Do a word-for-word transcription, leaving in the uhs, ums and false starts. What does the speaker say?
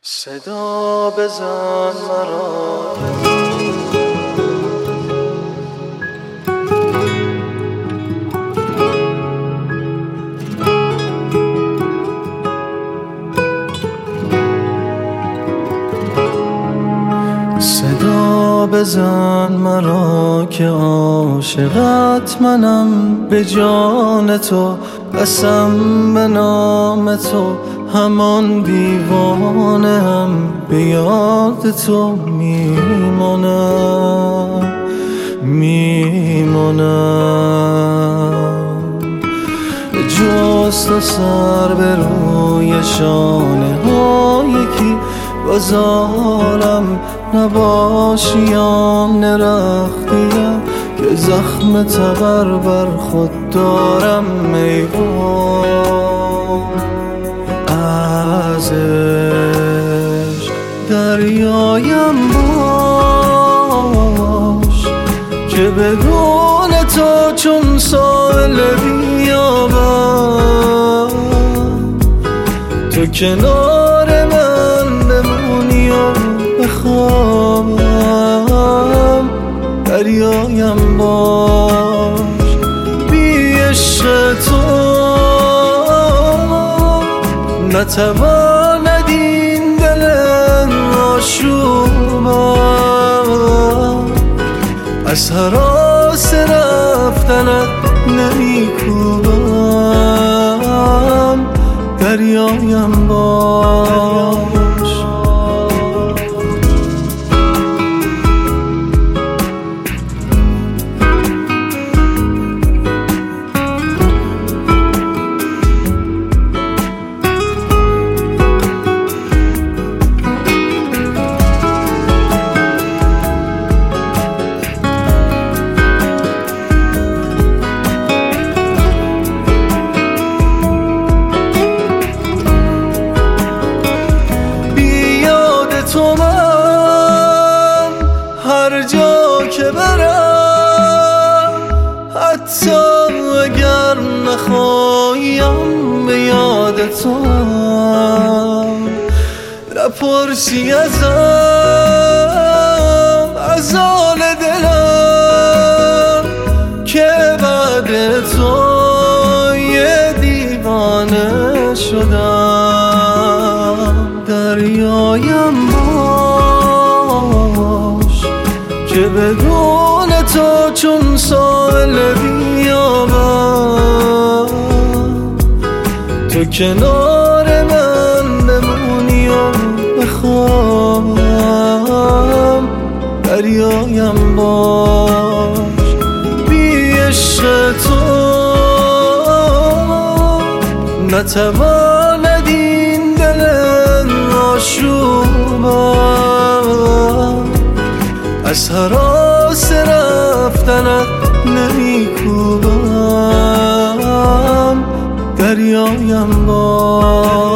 صدا بزن مرا صدا بزن مرا که عاشقت منم، به جان تو قسم به نام تو، همان دیوانه هم به یاد تو میمانم میمانم. جست و سر به روی شانه ها یکی بازارم نباشیم نرختیم، که زخم تبر بر خود دارم میوان. ازش دریایم باش که بدون تو چون ساحل بیابم، تو کنار من بمونی و بخوابم. دریایم باش بی عشق تو نتواند این دل آشوبم، از هراس رفتنت نمیکوبم. دریایم باش تو. من هر جا که برم، حتی اگر نخواهیم به یاد تو، نپرسی ازم از حال دلم، که بعد تو یه دیوانه شدم. دریایم باش که بدون تو چون ساحل بیابم، تو کنار من بمونی و بخوابم. دریایم باش بی عشق تو نتواند این دل آشوبم، از هراس رفتنت نمیکوبم. دریایم باش